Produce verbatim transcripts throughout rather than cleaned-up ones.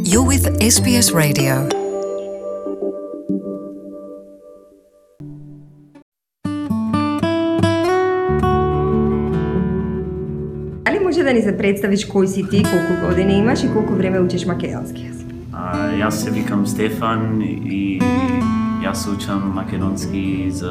You're with S B S Radio. Дали може да ни се представиш кој си ти, колку години имаш и колку време учиш македонски јазик? А, јас се викам Стефан и јас учам македонски за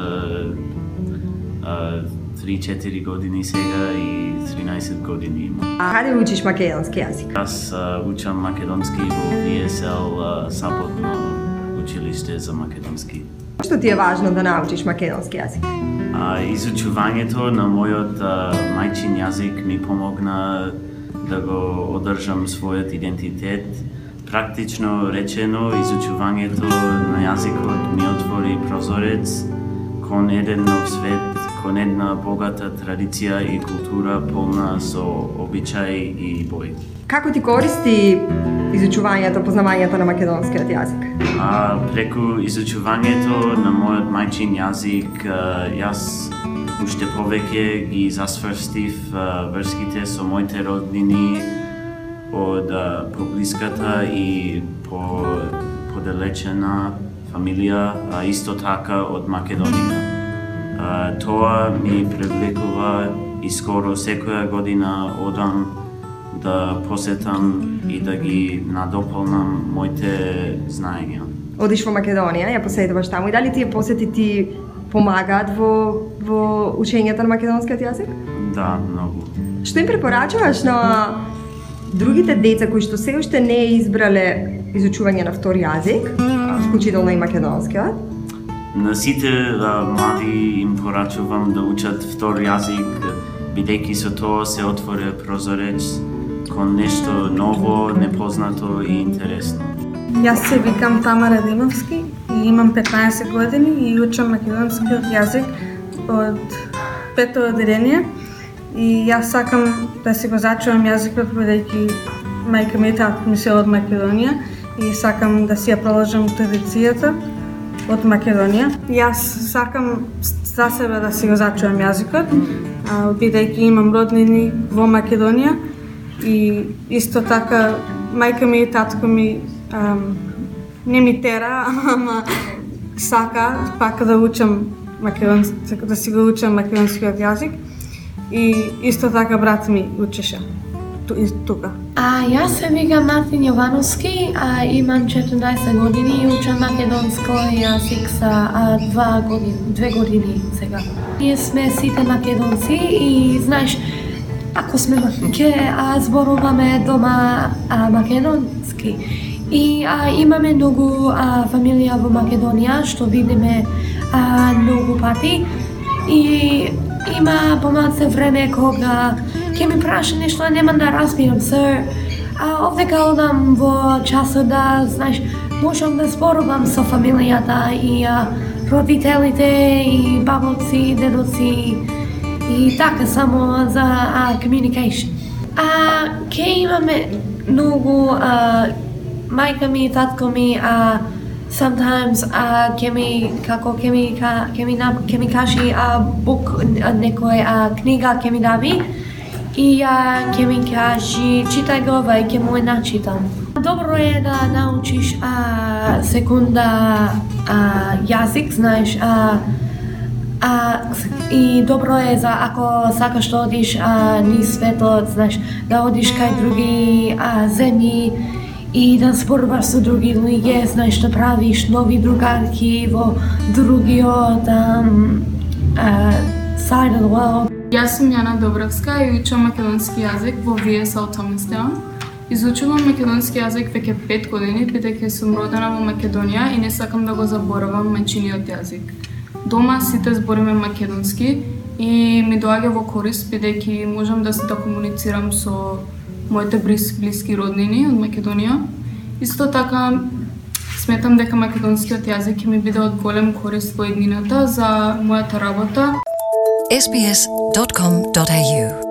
три-четири години сега и тринаесет години имам. А каде учиш македонски јазик? Јас а, учам македонски во Ви Ес Ел а, Саботно училиште за македонски. Што ти е важно да научиш македонски јазик? А, изучувањето на мојот а, мајчин јазик ми помогна да го одржам својот идентитет. Практично речено, изучувањето на јазикот ми отвори прозорец кон еден нов свет, кон една богата традиција и култура полна со обичаи и бој. Како ти користи изучувањето, познавањето на македонскиот јазик? А, преку изучувањето на мојот мајчин јазик, а, јас уште повеќе ги засврстив а, врските со моите роднини од а, поблиската и по поделечена фамилија, а исто така од Македонија. А, тоа ми привлекува и скоро секоја година одам да посетам и да ги надополнам моите знаења. Одиш во Македонија, ја посетуваш таму и дали тие посети ти помагаат во во учењето на македонскиот јазик? Да, многу. Што им препорачуваш на другите деца кои што се уште не избрале изучување на втори јазик, вклучително и македонскиот? На сите а, млади им порачувам да учат втор јазик, бидејќи со тоа се отворе прозорец кон нешто ново, непознато и интересно. Јас се викам Тамара Демовски и имам петнаесет години и учам македонскиот јазик од пето одделение. И јас сакам да си го зачувам јазикот, бидејќи мајка ми и татко ми се од Македонија и сакам да си ја продолжам традицијата од Македонија. Јас сакам за себе да си го зачувам јазикот, бидејќи имам роднини во Македонија и исто така мајка ми и татко ми ам, не ми тера, ама сака пак да учам македонски, да си го учам македонскиот јазик. И исто така брат ми учеше тука. А јас се викам Мартин Јовановски, а имам четрнаесет години и учам македонско јазик за а, два години, две години сега. Ние сме сите македонци и знаеш, ако сме ќе зборуваме дома а, македонски. И а, имаме многу а, фамилија во Македонија што видиме а, многу пати и има помалце време кога ќе ми праша нешто, а нема да разбирам се. А овдека одам во часот да, знаеш, можам да зборувам со фамилијата и а, родителите и бабоци, дедоци и така само за а, communication. А ќе имаме многу а, мајка ми и татко ми а, sometimes uh, ќе ми како ќе ми ќе ми ќе ми кажи а бук некој а книга ќе ми дави и а ќе ми кажи читај го и ќе му начитам. Добро е да научиш а секунда а јазик, знаеш, а а и добро е за ако сакаш да одиш а низ светот, знаеш, да одиш кај други а земји и да зборуваш со други луѓе, знаеш, да правиш нови другарки во другиот um, uh, side of the world. Јас сум Јана Добровска и учам македонски јазик во Ви Ес Ел Томастаун. Изучувам македонски јазик веќе пет години, бидејќи сум родена во Македонија и не сакам да го заборавам мајчиниот јазик. Дома сите збориме македонски и ми доаѓа во корист, бидејќи можам да се да комуницирам со моите блиски роднини од Македонија. Исто така сметам дека македонскиот јазик ќе ми биде од голем корист во иднината за мојата работа. S B S dot com dot A U